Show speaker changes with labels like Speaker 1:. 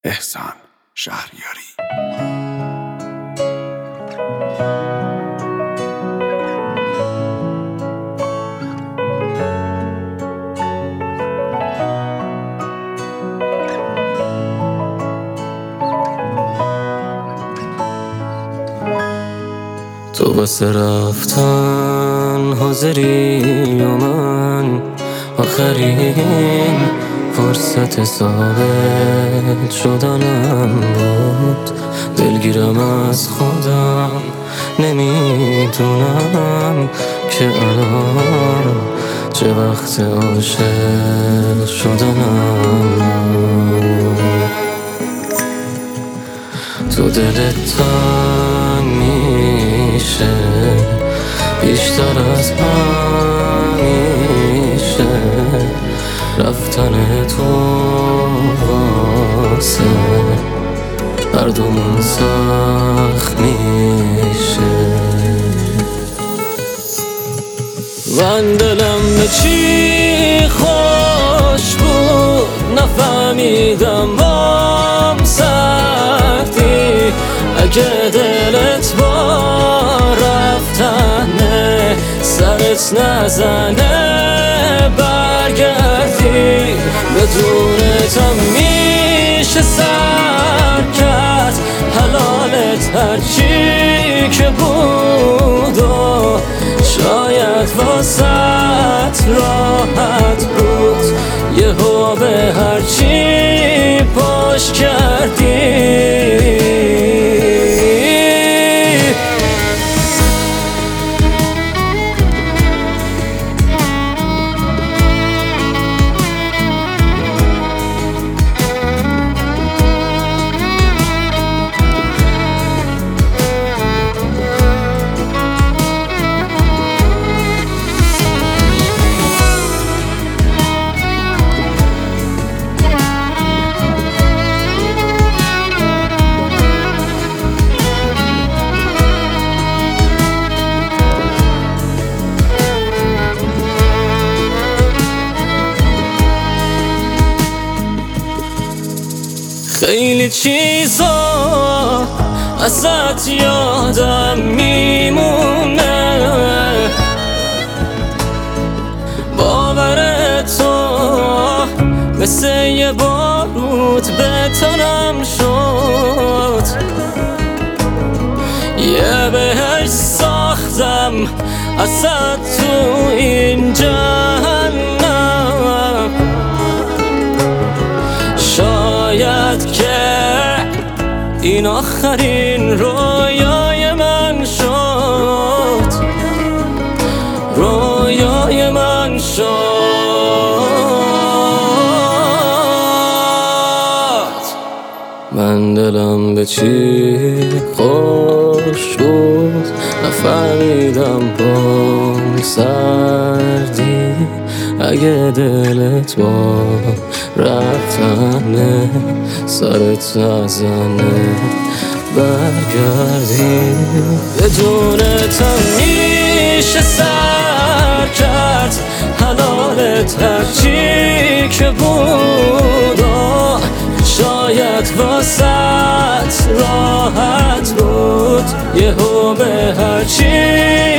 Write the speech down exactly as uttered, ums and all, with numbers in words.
Speaker 1: احسان شهریاری.
Speaker 2: تو واسه رفتن حاضری و من آخرین فرصت ثابت شدنم بود. دلگیرم از خودم، نمیدونم که الان چه وقت عاشق شدنم. تو دلت تنگ میشه بیشتر از همیشه، رفتن تو واسه هر دومون سخت میشه. من دلم به چی خوش بود نفهمیدم بام سردی. اگه دلت با رفتنه سرت نزنه برگردی، بدون تا میشه سر کرد حلالت هرچی که بود و شاید واسط راحت بود یهو به هرچی پشت کردی. خیلی چیزا ازت یادم میمونه، باور تو مثل یه بارود به تنم شد. یه بهش ساختم ازت تو این جهنم، شاید که این آخرین رویای من شد، رویای من شد. من دلم به چی خوش بود نفهمیدم بام سردی. اگه دلت با رفتنه سرت نزنه برگردی، بدون تا میشه سر کرد حلالت هرچی که بود و شاید واسط راحت بود یهو به هرچی